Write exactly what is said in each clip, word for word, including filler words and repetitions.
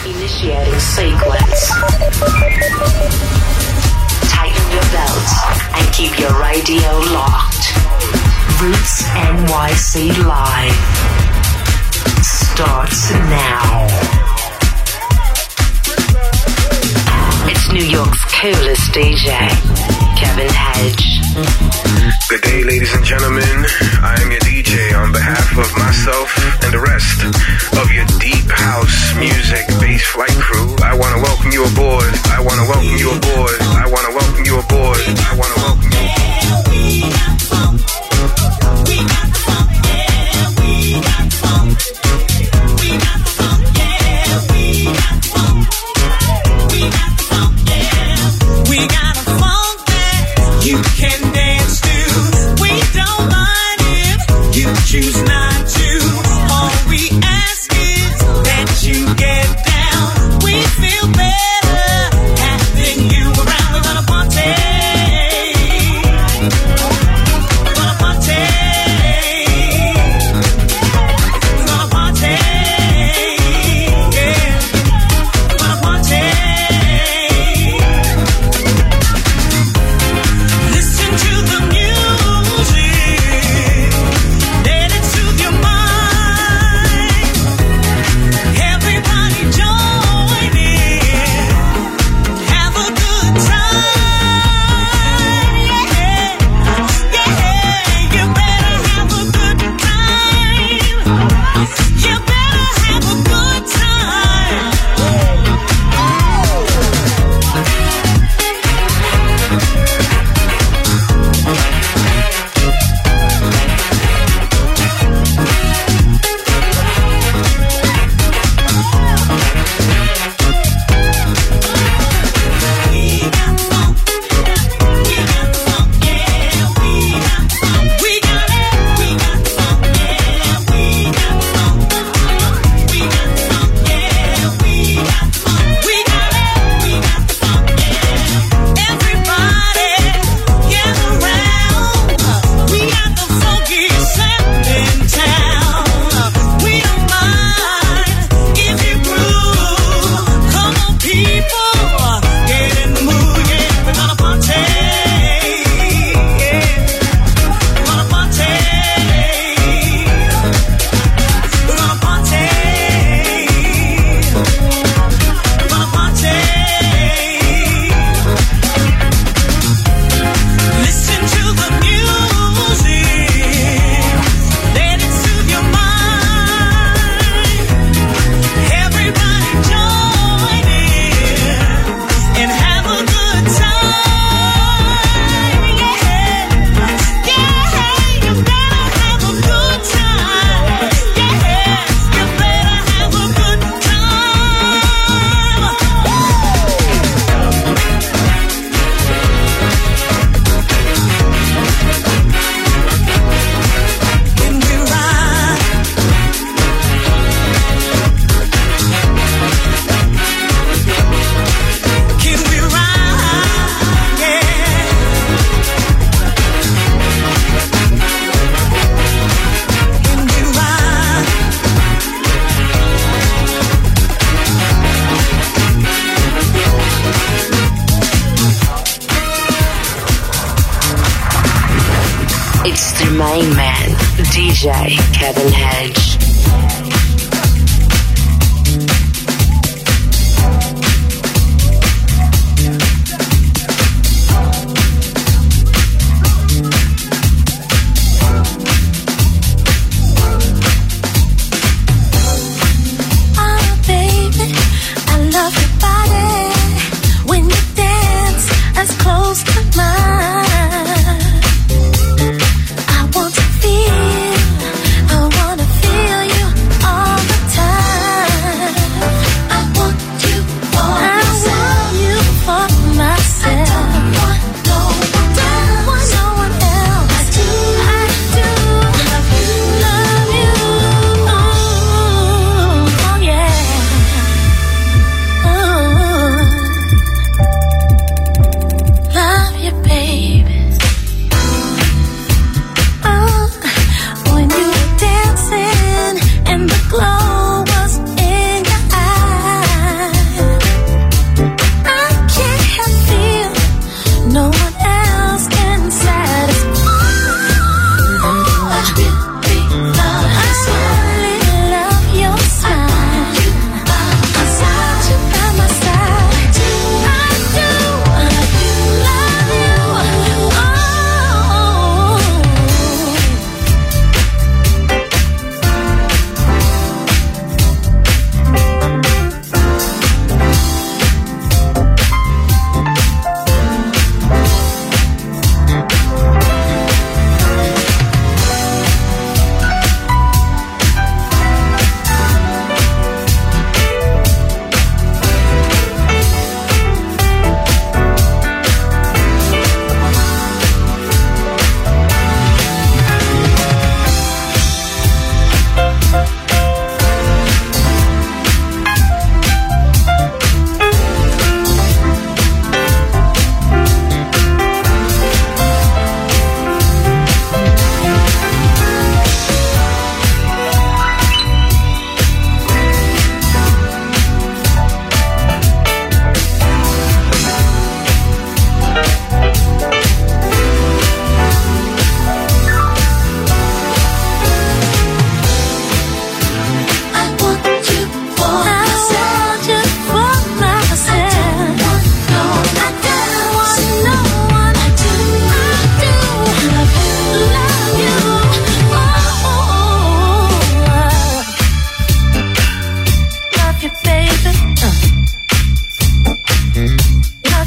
Initiating sequence. Tighten your belts and keep your radio locked. Roots N Y C Live starts now. It's New York's coolest D J, Kevin Hedge. Good day, ladies and gentlemen. I am your D J on behalf of myself and the rest of your deep house music bass flight crew. I want to welcome you aboard. I want to welcome you aboard. I want to welcome you aboard. I want to welcome you. Yeah, we got funk. We got funk. Yeah, we got funk. We got funk. Yeah, we got funk. We got funk. Yeah, we got a funk that you can dance to. We don't mind if you choose not to. All we ask is that you get down. We feel better having you around. We're gonna party. We're gonna party. We're gonna party. Yeah. We're gonna party. Listen to the music. Let it soothe your mind. Everybody join in. Have a good time. Yeah. Yeah. You better have a good time. You better have a good time. We got funk. We got funk. Yeah, we got funk. We got it. We got funk. Yeah, we got funk. We got funk. Yeah, we got funk. We got it. We got funk. Yeah. Everybody gather round. We got the funkiest sound in town. We don't mind if you groove. Come on, people, get in the mood. Yeah, we're gonna party. Yeah, we're gonna party. We're gonna party. We're gonna party. Listen to the music. Let it soothe your mind. Everybody join in and have a good time. Yeah. Yeah, you better have a good time. Yeah, you better have a good time. When we ride, can we ride? Yeah. Can we ride? It's the main man, D J Kevin Hedge. Oh, baby, I love your body when you dance as close to mine. I want to feel, I want to feel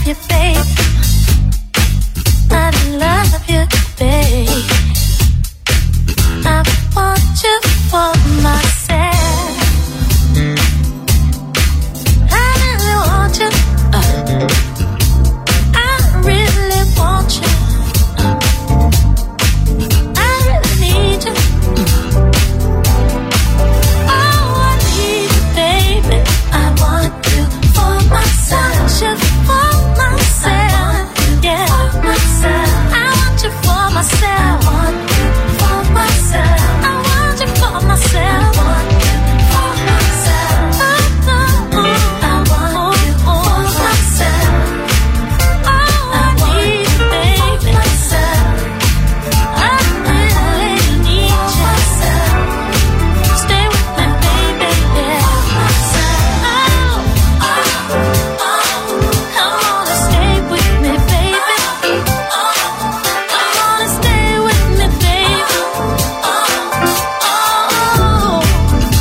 you, babe. I love you, babe. I want you for myself. I really want you. Uh, I really want you. Uh, I really need you. Oh, I need you, baby. I want you for myself. You for myself. Yeah, for myself. I want you for myself. I want you for myself. I want you for myself. I want you for myself. Oh, oh, oh. I want you for myself. Oh, I need you, baby. I really need you. Stay with me, baby. Yeah. Oh, oh, oh. Come on and stay with me, baby. Come on and stay with me, baby. Oh, oh,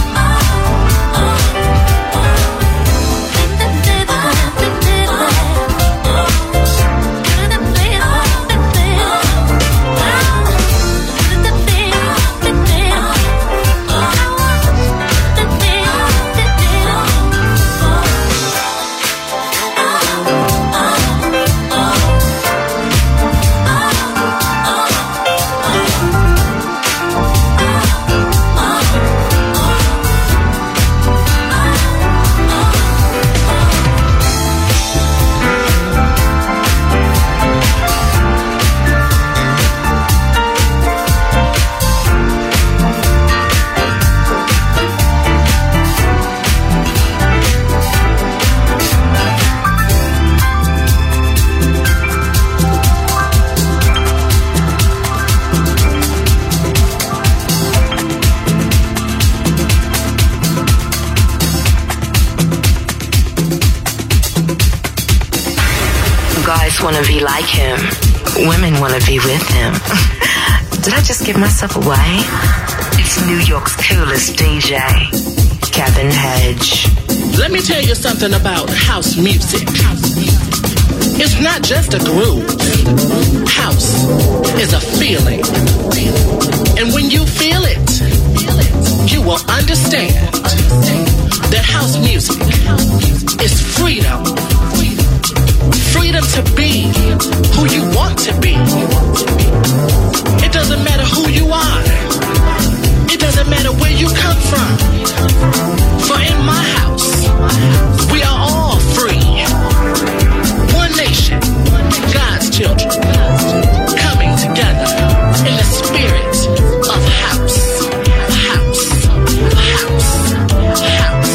Guys want to be like him. Women want to be with him. Did I just give myself away? It's New York's coolest D J, Kevin Hedge. Let me tell you something about house music. It's not just a groove. House is a feeling. And when you feel it, you will understand that house music is freedom. Freedom to be who you want to be. It doesn't matter who you are. It doesn't matter where you come from. For in my house, we are all free. One nation, God's children, coming together in the spirit of house. House, house, house,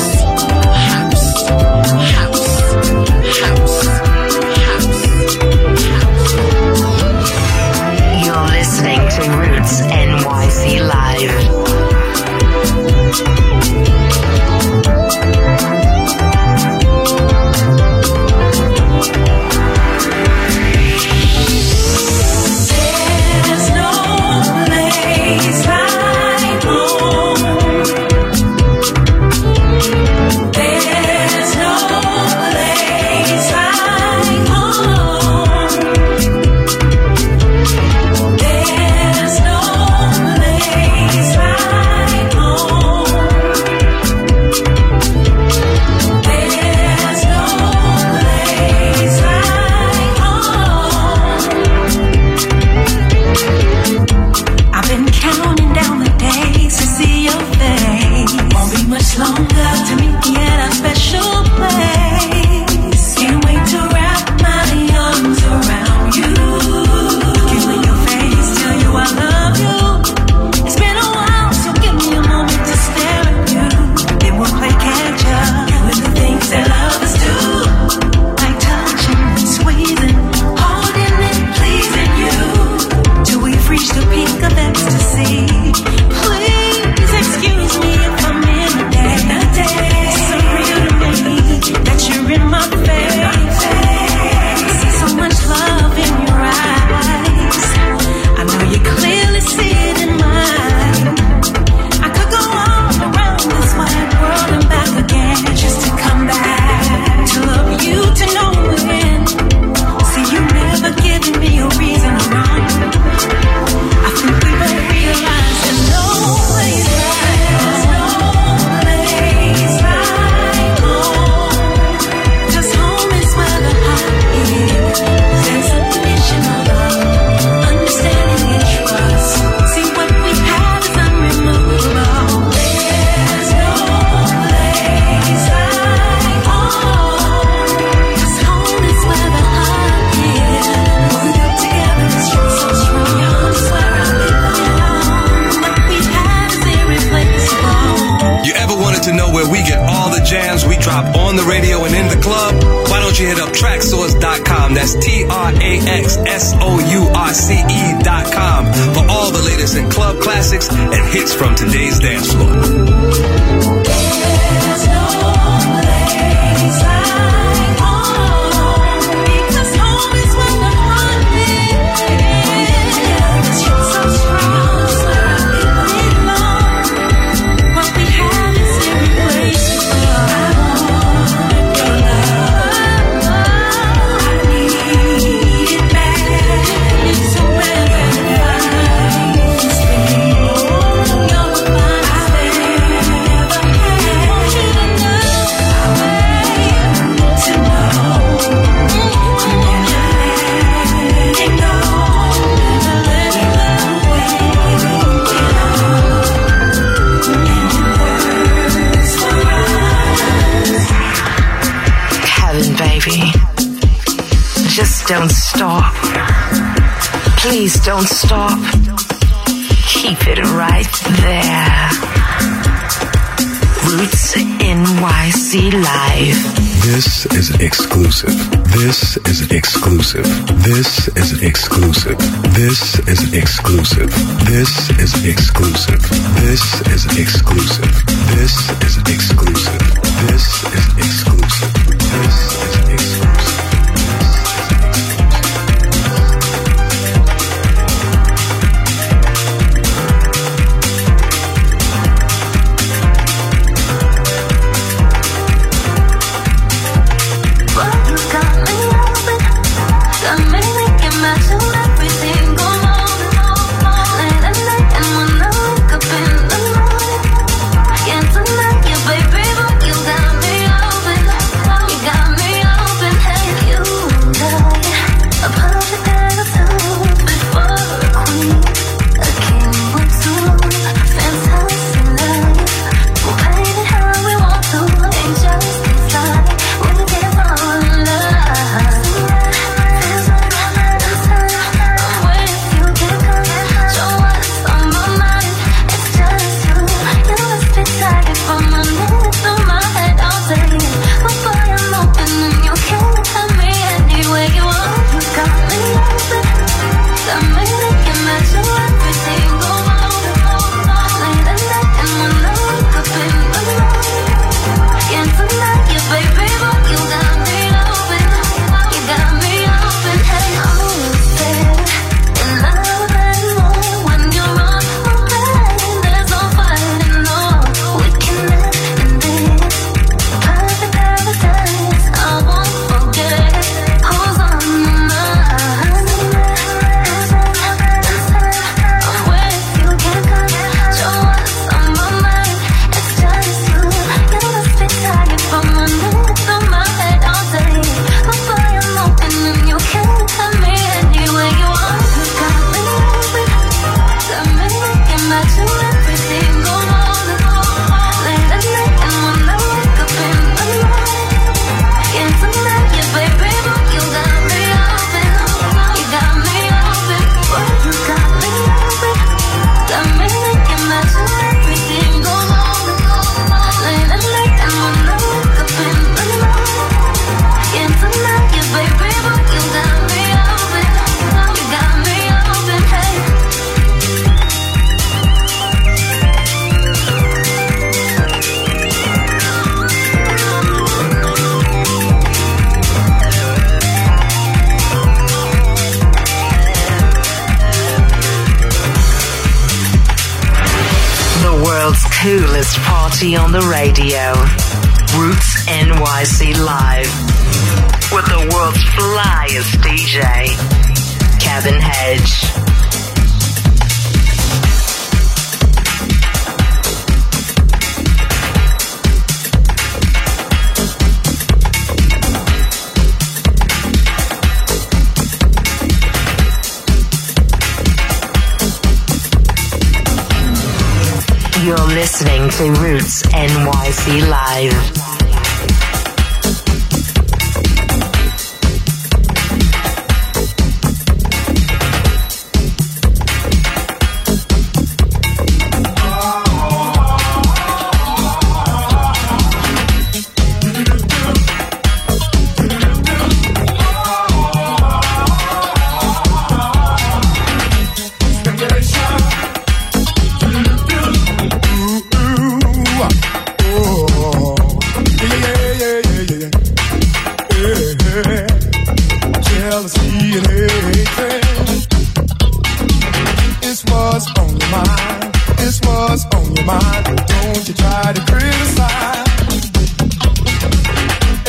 house, house, house. non-stop on the radio and in the club, why don't you hit up traxsource dot com? That's T R A X S O U R C E dot com for all the latest in club classics and hits from today's dance floor. There's no place like home, because home is where the heart is. You're so strong, so we belong. What we have is irreplaceable. I want your love. I need it back. It's somewhere where the light is spinning. You're the finest thing I've ever had. I want you to know, I wait to know. I'm never letting go. Never letting go away. Kevin, baby, just don't stop. Please don't stop. Keep it right there. Roots N Y C Live. This is exclusive. This is exclusive. This is exclusive. This is exclusive. This is exclusive. This is exclusive. This is exclusive. This is exclusive. This is exclusive. But you got me open, got me thinking back to every single moment. Late at night and when I wake up in the morning, can't deny you, baby, but you got me open. You got me open, hey, you got a perfect attitude before a queen, a king with two fantastic life. We'll paint it how we want to, ain't just decide. We can fall in love. I'm with you, can come. Show what's on my mind. It's just you. You must be tired from my knees to my head all day. But boy, I'm open and you can have me anywhere you want. You got me open, got me thinking back to every single moment. Late at night and when I wake up in the morning, can't deny you, baby, but you got me open. You got me open, hey, I'm sad. And I love that more when you're on my bed. There's no fighting, no, we can live in this perfect paradise. I won't forget who's on my mind. I'm with you, can't come. Show what's on my mind. It's just you. You must be tired from my knees to my head all day. But boy, I'm open and you can have me anywhere you want. You got me open, got me thinking back to every single moment. Late at night and when I wake up in the morning, can't deny you, baby, but you got me open. You got me open, boy, you got me open, got me thinking back to every single moment. Late at night and when I wake up in the morning, can't deny you, baby, but you got me open. You got me open, hey. The world's coolest party on the radio. Roots N Y C Live. With the world's flyest D J, Kevin Hedge. You're listening to Roots N Y C Live.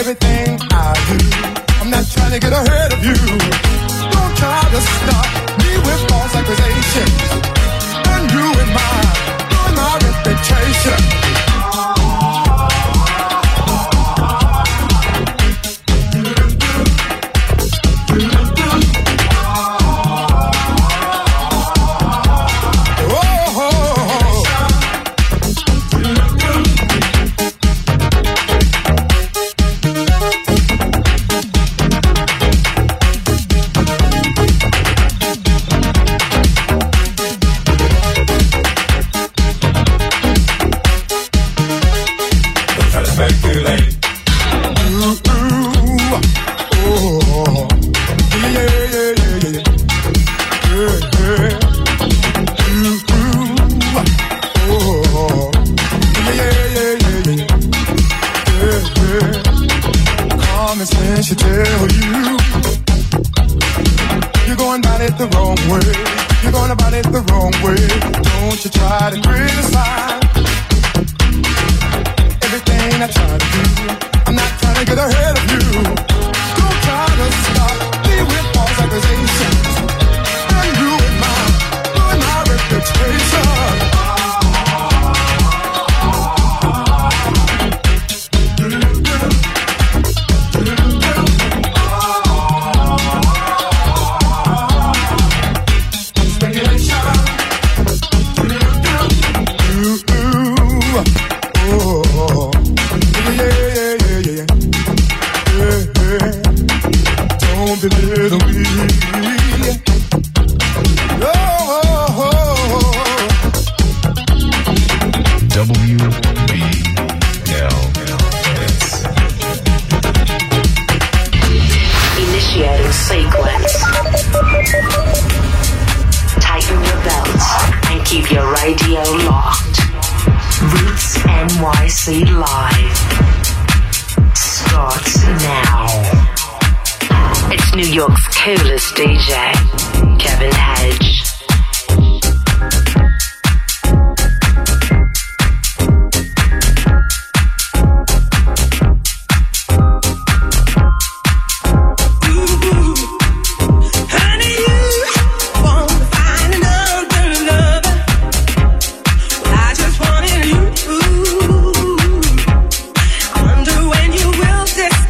everything I do. I'm not trying to get ahead of you. Don't try to stop me with false accusations and ruin my, ruin my reputation.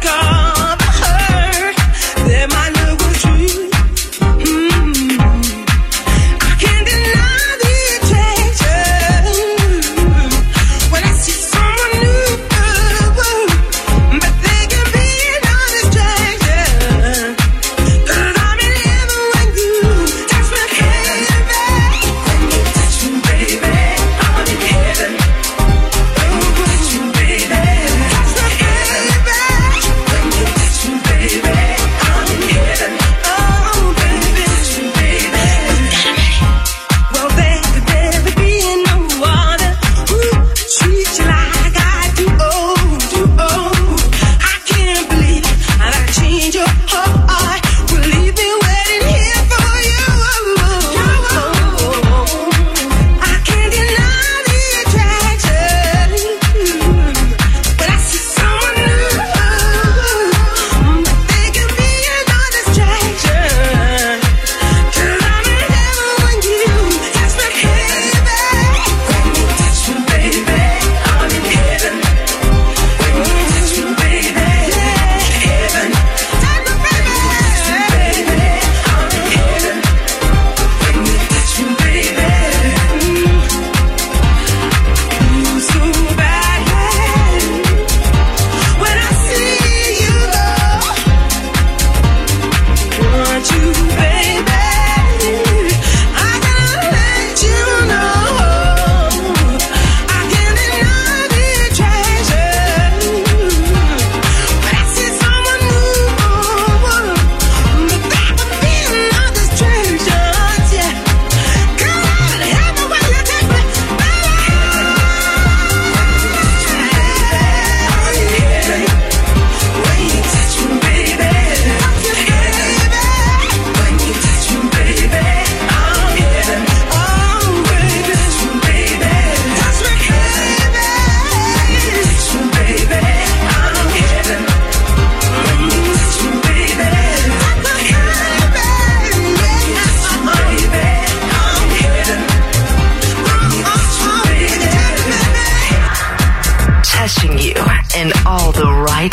There my love was true. Mm-hmm.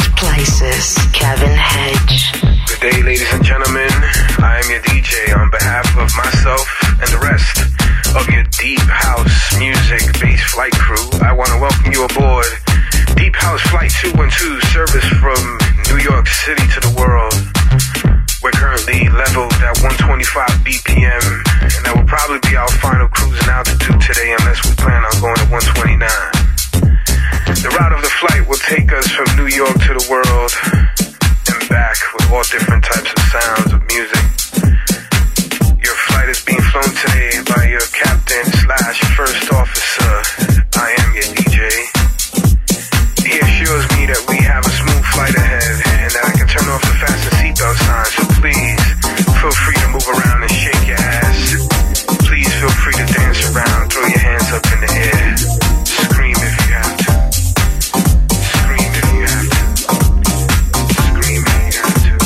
places. Kevin Hedge. Good day, ladies and gentlemen. I am your D J on behalf of myself and the rest of your Deep House Music Bass Flight crew. I want to welcome you aboard Deep House Flight two one two, service from New York City to the world. We're currently leveled at one twenty-five B P M, and that will probably be our final cruising altitude today unless we plan on going to one twenty-nine. The route of the flight will take us from New York to the world and back with all different types of sounds of music. Your flight is being flown today by your captain slash first officer. I am your D J. He assures me that we have a smooth flight ahead and that I can turn off the fasten seatbelt sign, so please feel free to move around and shake your ass. Please feel free to dance around, throw your hands up in the air, scream if you have to. Scream if you have to. Scream if you have to.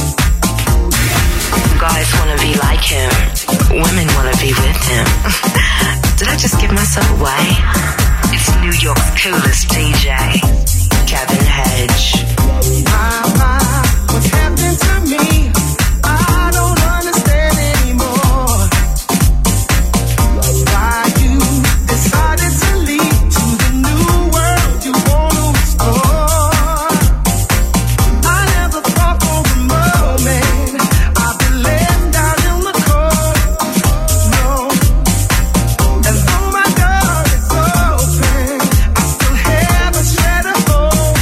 Guys wanna be like him. Women wanna be with him. Did I just give myself away? It's New York's coolest D J, Kevin Hedge. My, my, what's happening to me? I don't understand anymore. Why you decided to leave to the new world you want to explore? I never thought for a moment I'd be laying down in the cold. No, and though my door is open, I still have a shred of hope.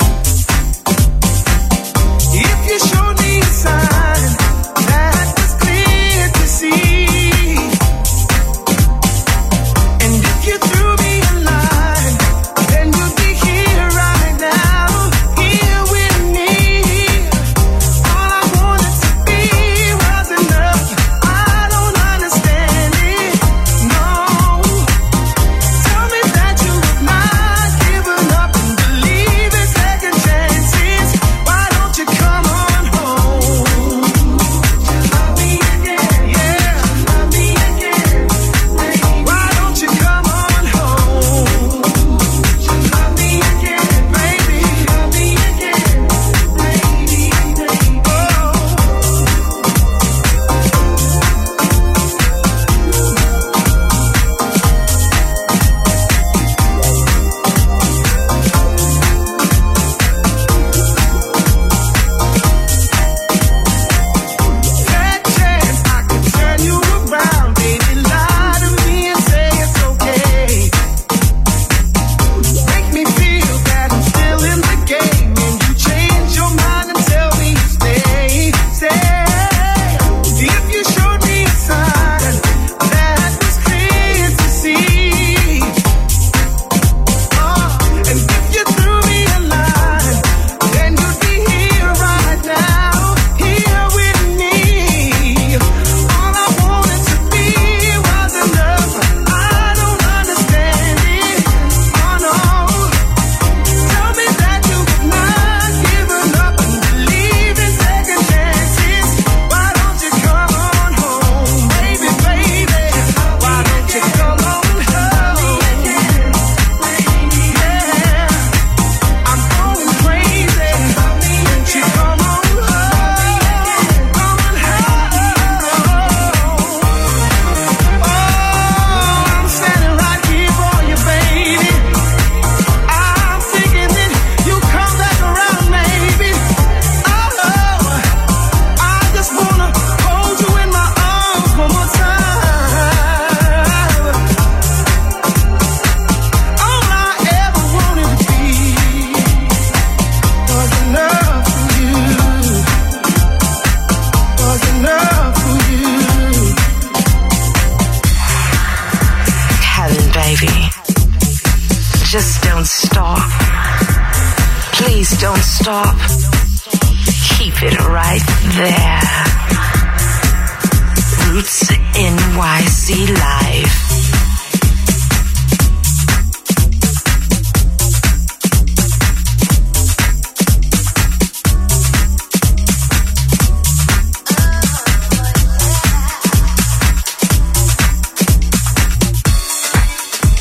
If you showed me a sign that was clear to see, and if you threw me a line, then you'd be here right now, here with me. All I wanted to be was enough. I don't understand it, no. Tell me that you have not given up and believe in second chances. Why don't you come on home? Love me again, yeah. Love me again, baby. Why don't you come on home? Love me again, baby. Love me again, baby, baby. Oh. That chance I could turn you around, baby, lie to me and say it's okay. Make me feel that I'm still in the game, and you change your mind and tell me to stay. Stay. If you showed me a sign that was clear to see, oh, and if you threw me a line, then you'd be here right now, here with me. All I wanted to be was enough. I don't understand it, oh no. Tell me that you have not given up and believe in second chances. Why don't you come on home, baby, baby? Why don't you come on home? Yeah, I'm going crazy. Won't you come on home? Come on home. Oh, I'm standing right here for you, baby. I'm thinking that you come back around, maybe. Oh, I just wanna hold you in my arms one more time. All I ever wanted to be was enough for you. Was enough for you. Kevin, baby. Just don't stop. Please don't stop. Keep it right there. Roots N Y C Live.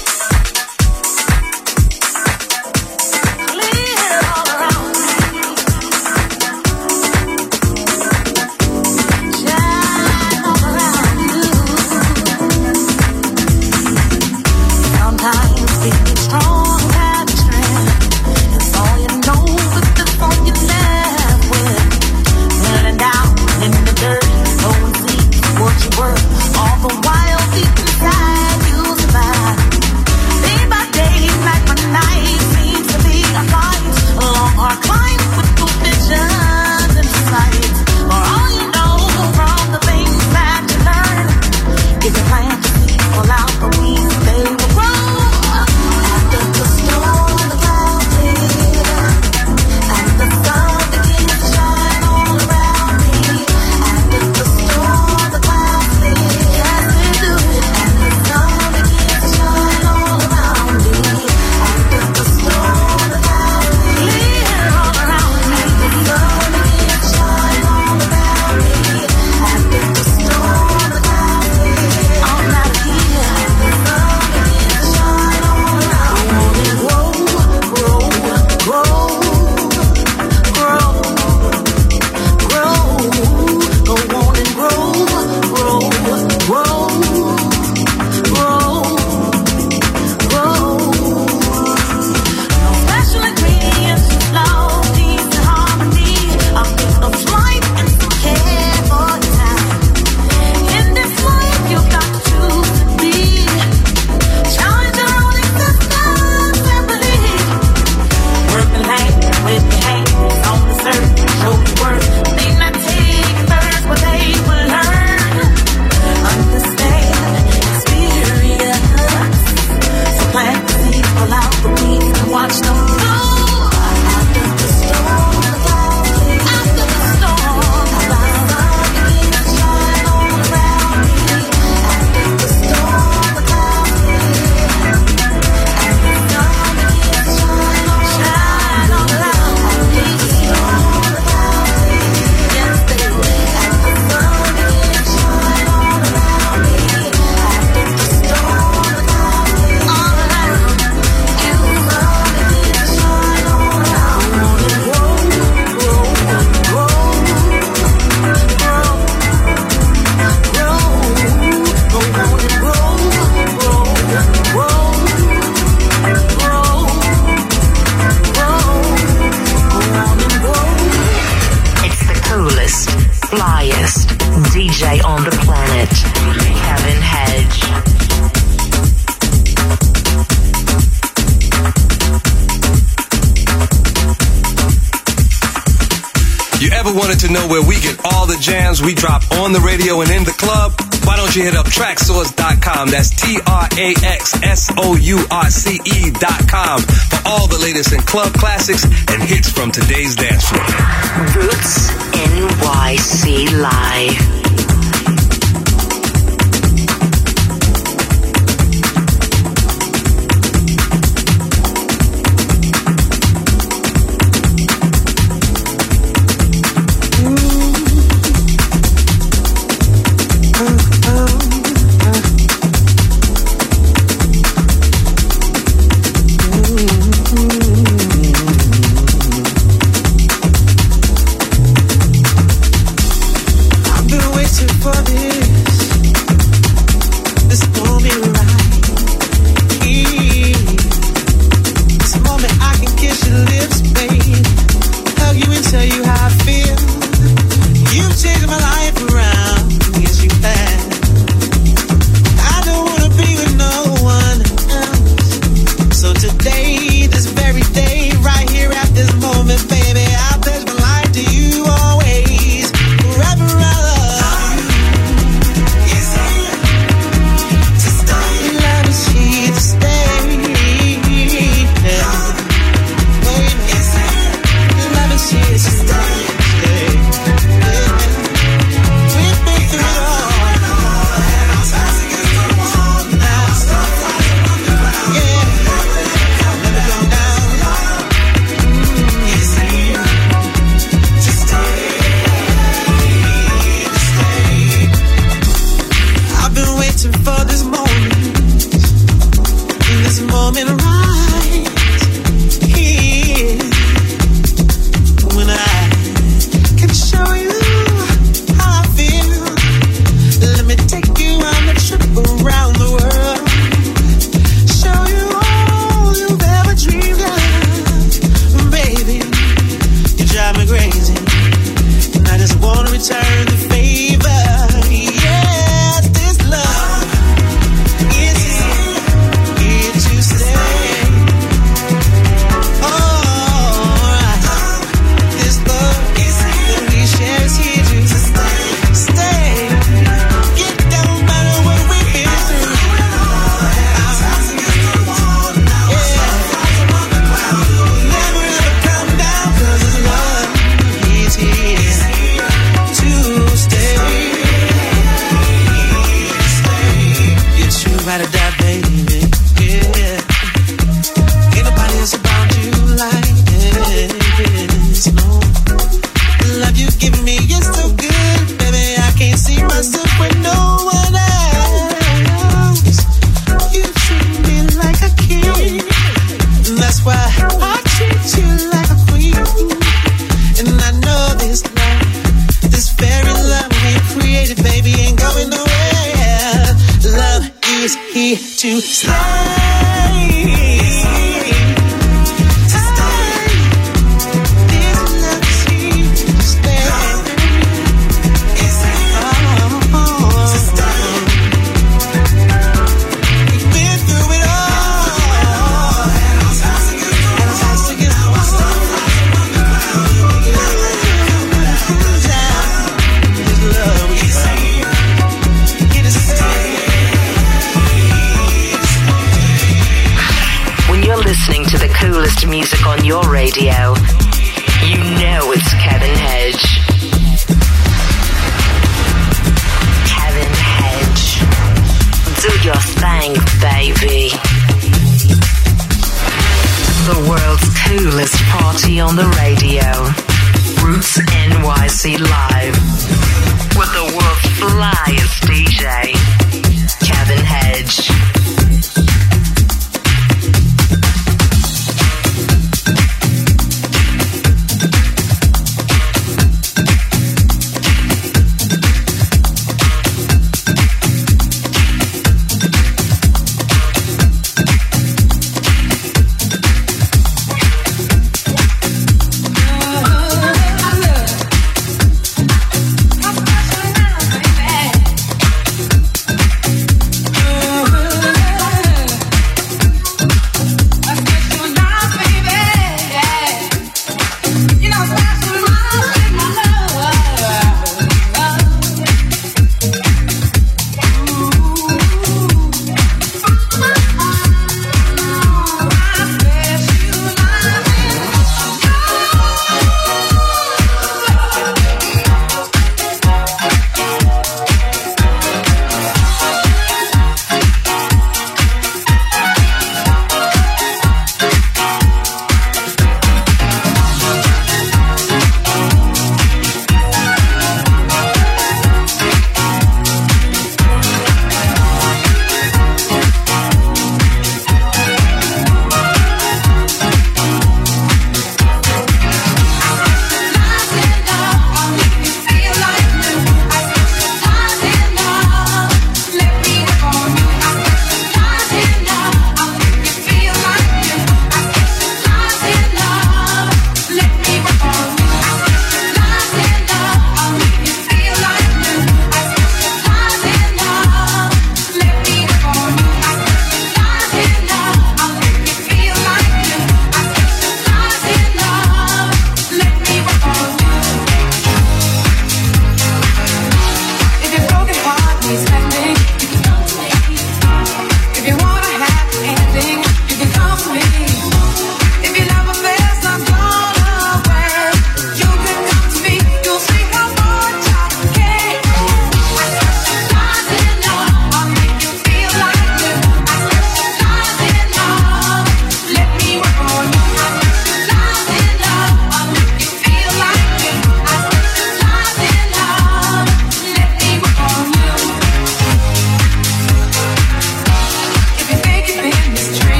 Leave it all around me. flyest D J on the planet, Kevin Hedge. You ever wanted to know where we get all the jams we drop on the radio and in the club? Why don't you hit up traxsource dot com? That's T R A X S O U R C E dot com for all the latest in club classics and hits from today's dance floor. Roots N Y C Live.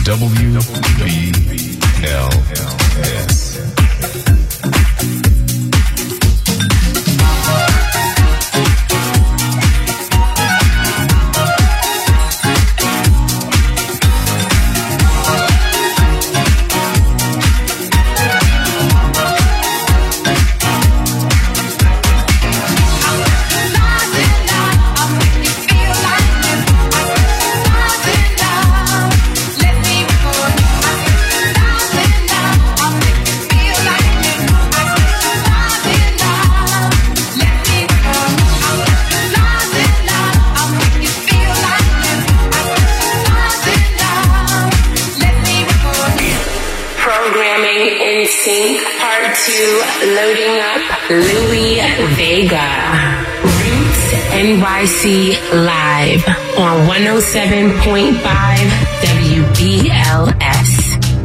W B L S. Loading up Louis Vega. Roots N Y C live on one oh seven point five W B L S.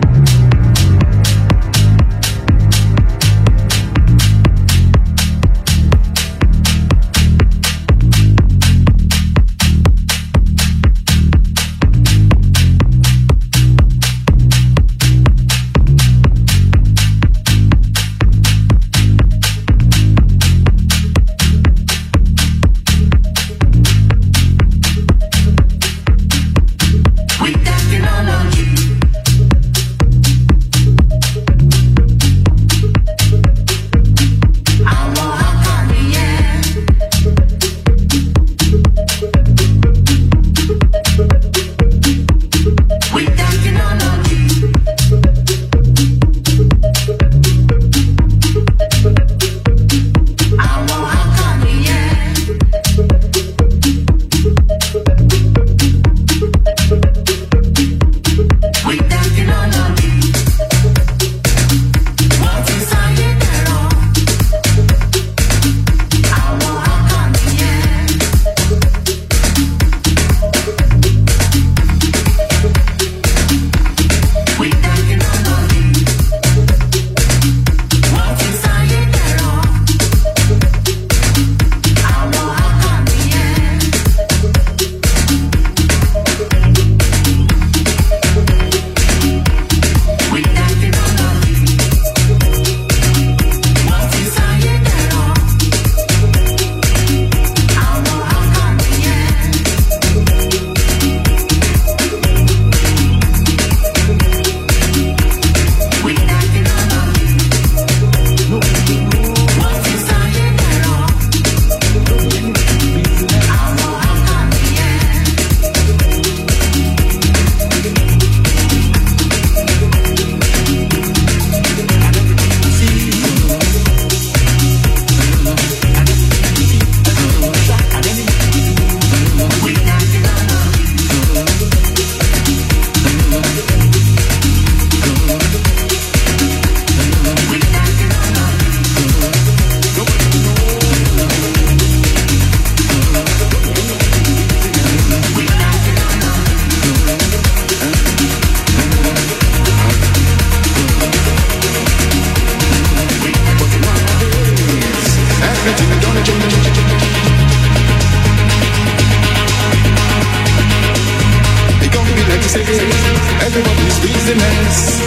Everybody's business.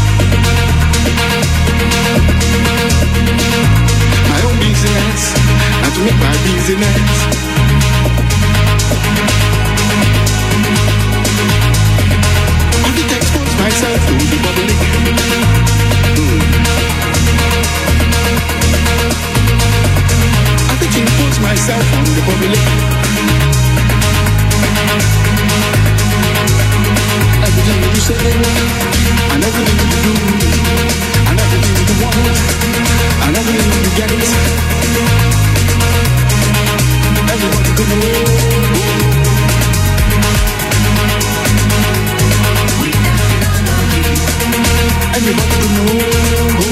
My own business, not to make my business. I need to expose myself to the public. Mm. I need to impose myself on the public. Everything you say, and everything you do, and everything you want, and everything you get. Everybody go know. Everybody go know.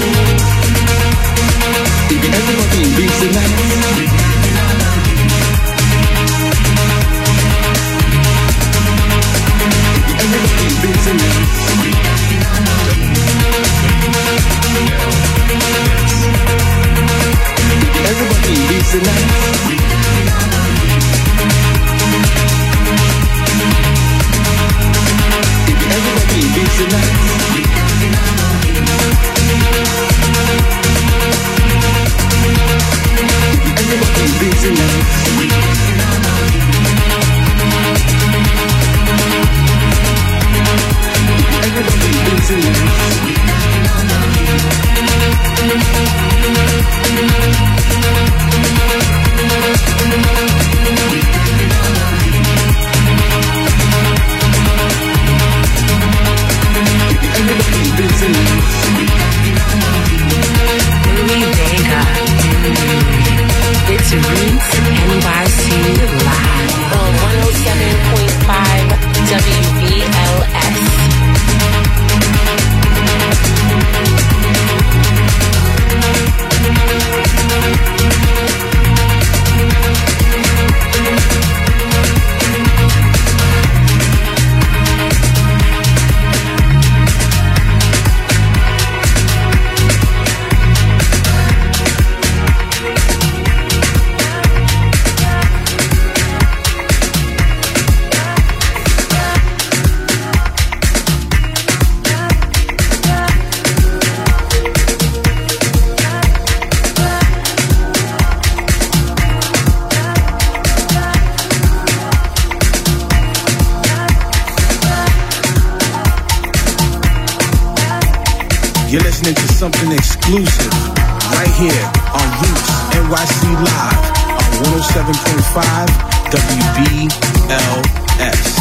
Even everybody in business. You're listening to something exclusive right here on Roots N Y C Live on one oh seven point five W B L S.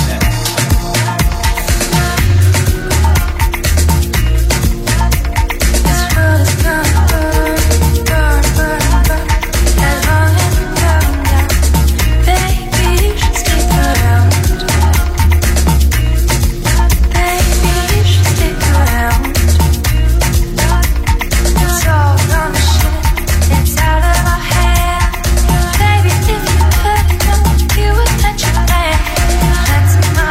Baby, if you could, you would let your plan. That's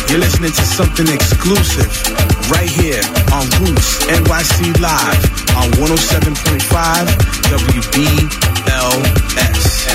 You're listening to something exclusive right here on Roots N Y C Live on one oh seven point five W B L S.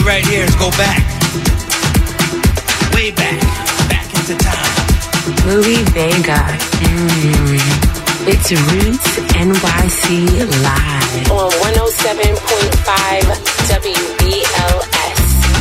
right here is go back. Way back. Back into time. Louie Vega. Mm. It's Roots N Y C Live on one oh seven point five W B L S.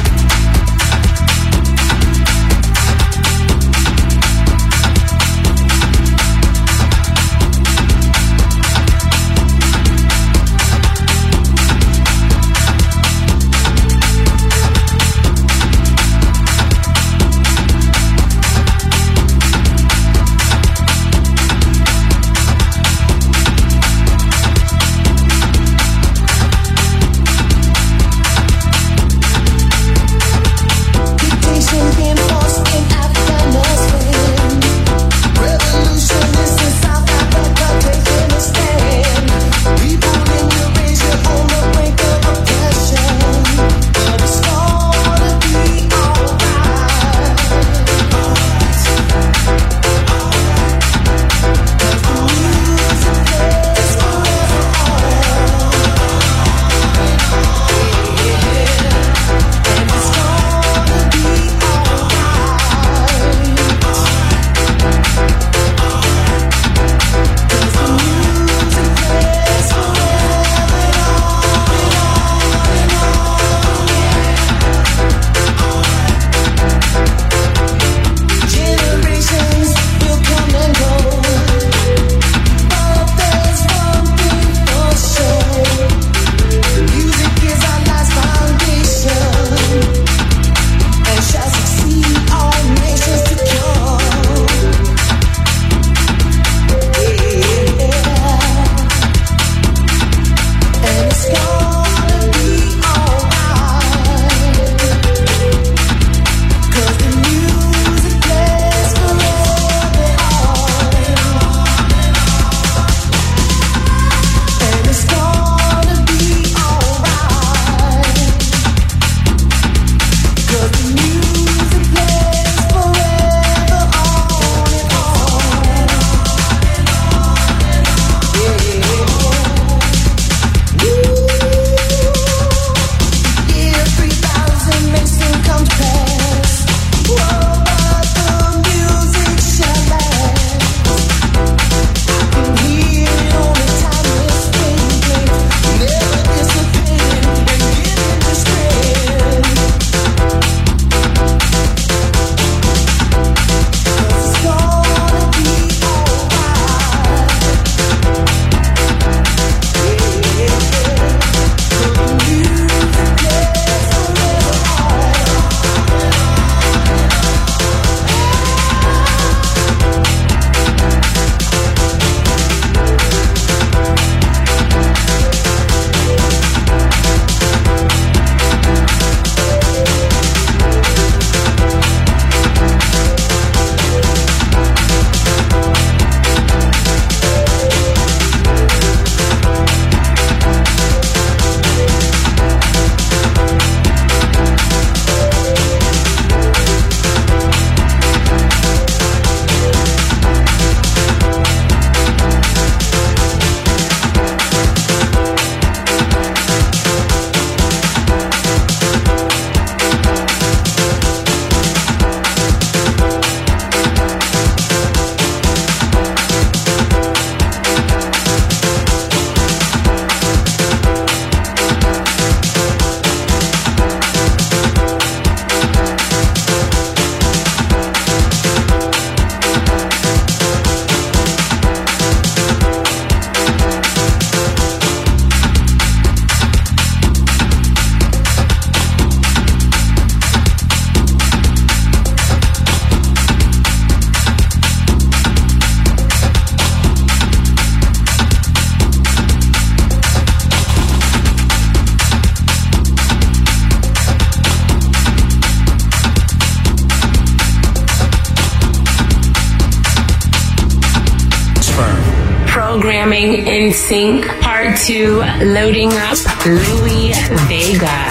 Programming in Sync, Part two, Loading Up, Louie Vega.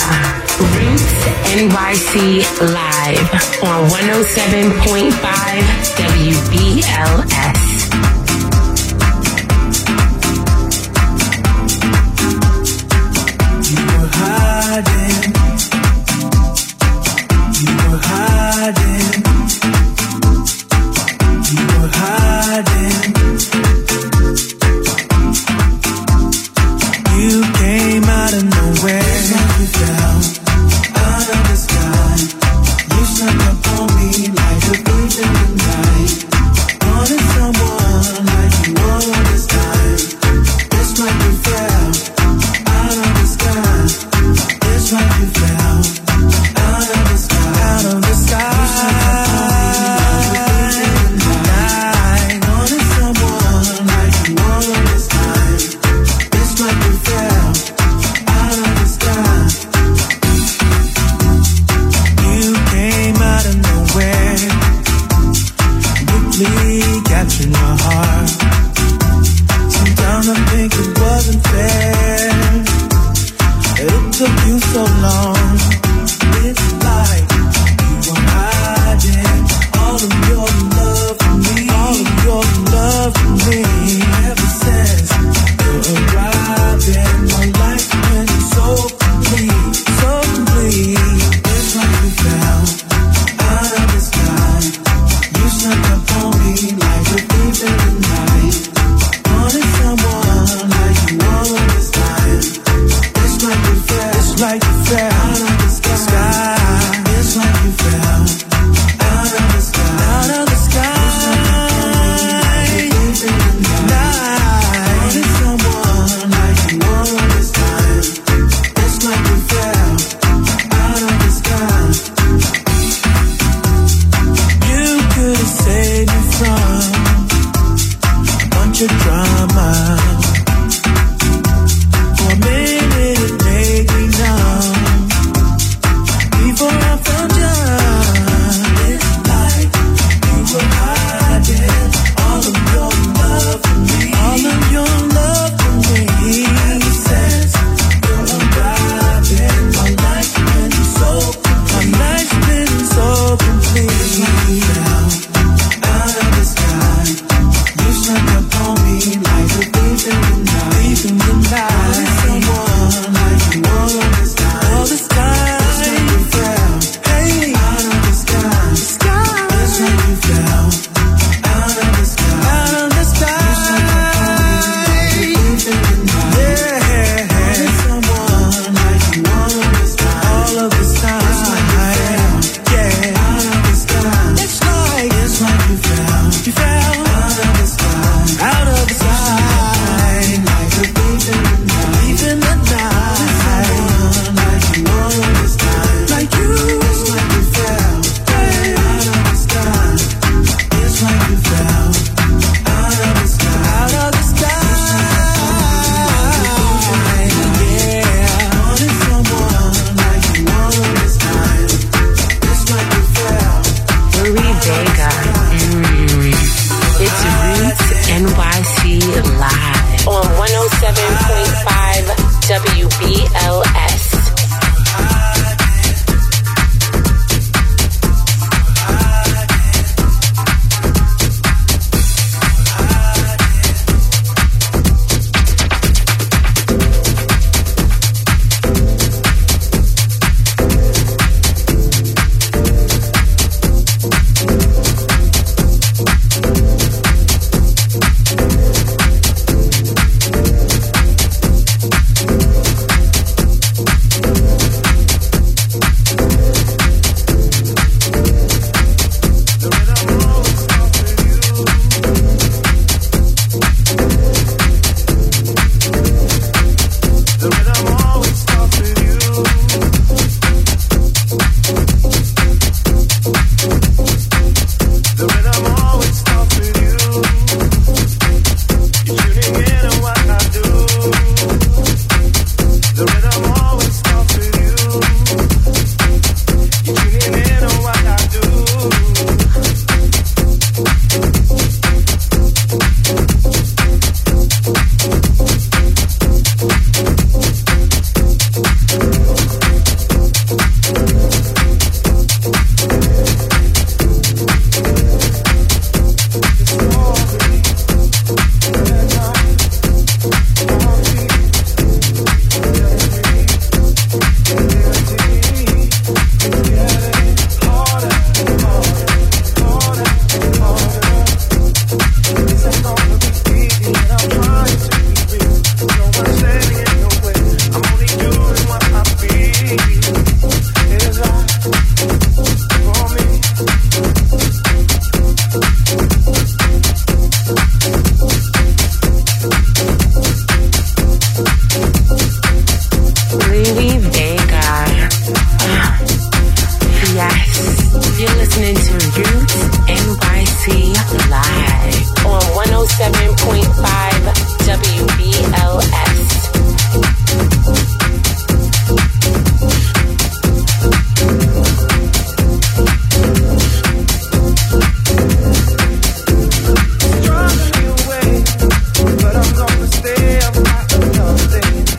Roots N Y C Live on one oh seven point five W B L S. You were hiding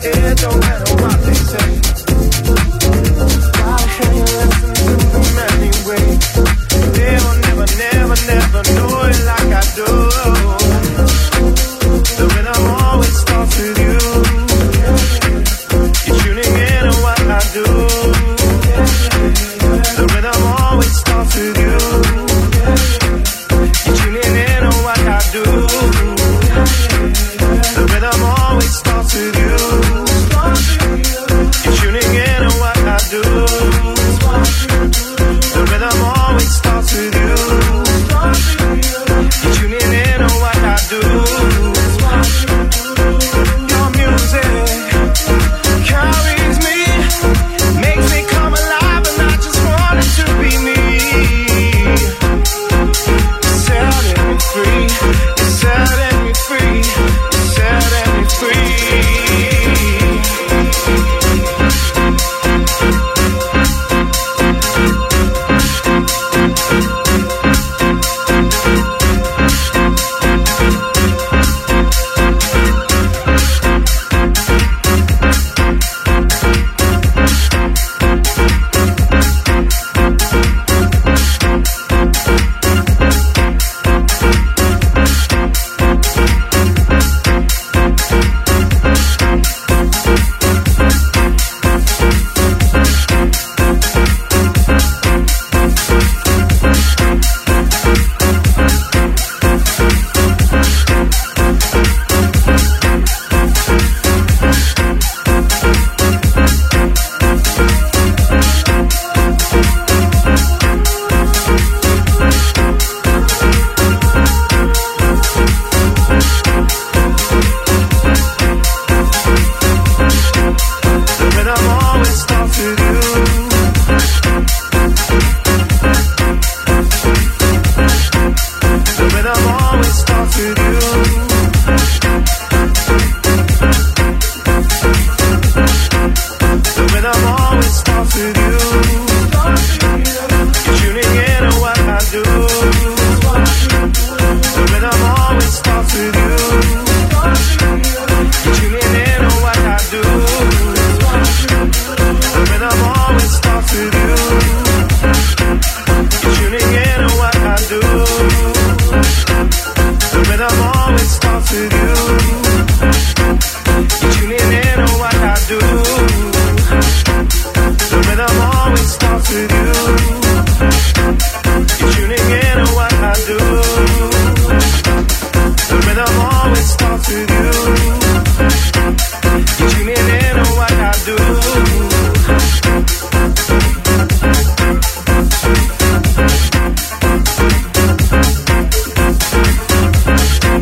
It don't matter what they say. Why can you listen to them anyway? They'll never, never, never know it like I do. The rhythm always starts with you. You're tuning in on what I do. The rhythm always starts with you. You're tuning in on what I do. The rhythm always starts with you. You're tuning in on what I do. The rhythm always starts with you. You're tuning in on what I do. Your music carries me, makes me come alive, and I just want it to be me. You're setting me free. You're setting me free. You're setting me free.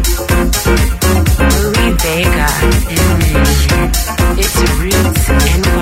Marie Baker, mm, it's roots and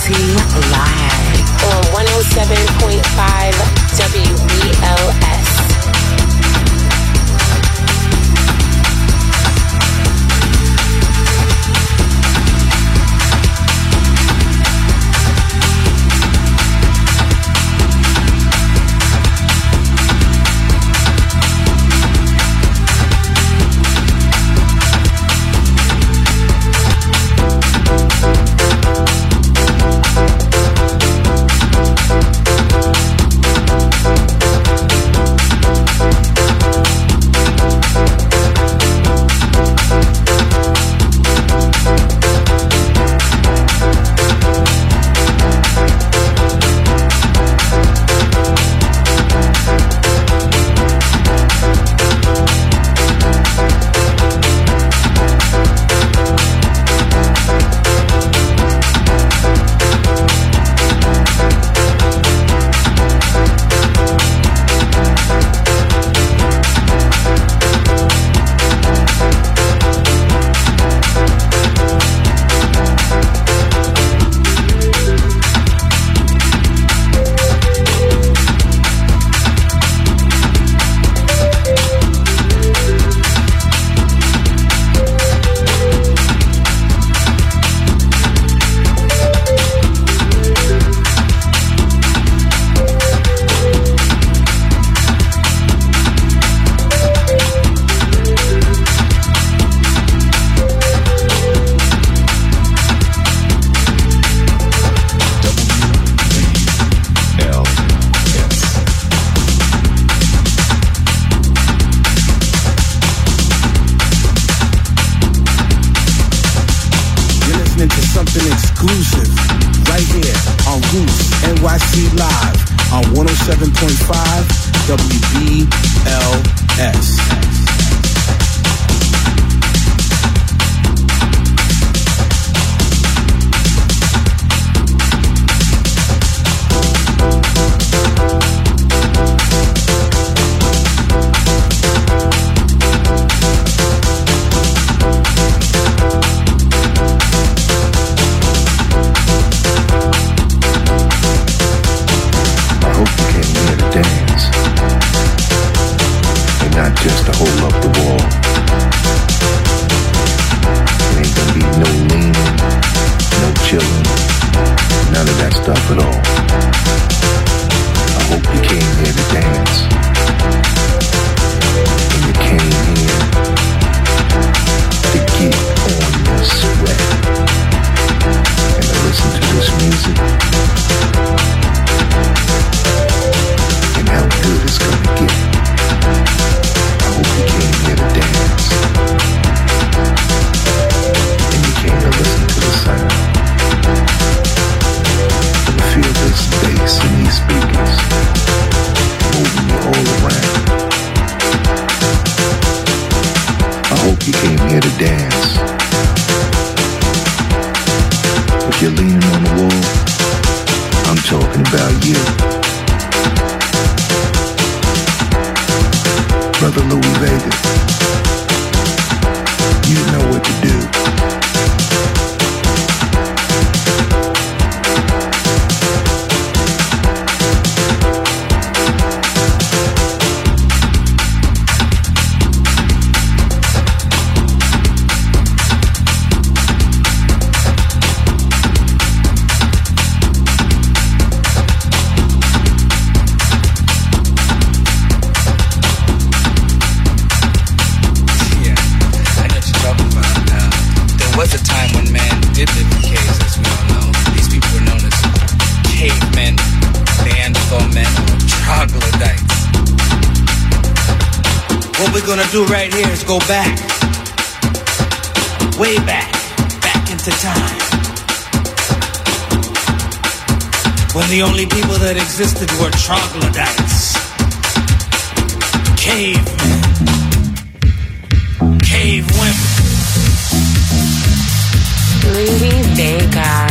C Live on one oh seven point five W B L S. Do right here is go back, way back, back into time, when the only people that existed were troglodytes, cavemen, cave women. Louie Vega.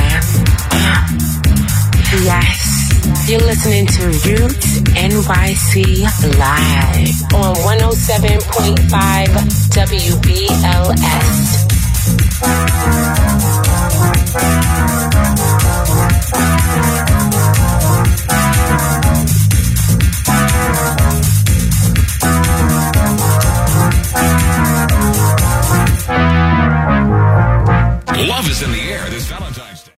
Yes. You're listening to Roots N Y C Live on one oh seven point five W B L S. Love is in the air.